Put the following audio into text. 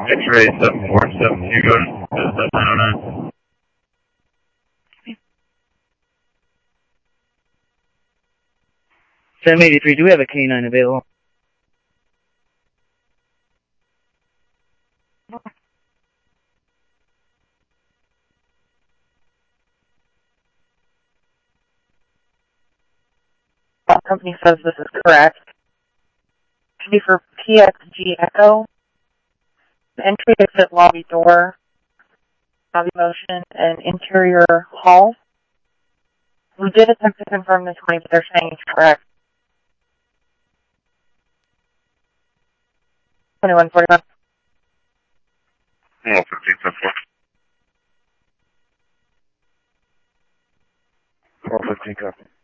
X-ray 7472, go to 909. 783, do we have a K9 available? The company says this is correct. Should be for PXG Echo. The entry exit lobby door, lobby motion, and interior hall. We did attempt to confirm this claim, but they're saying it's correct. 2145. 15, 415 copy.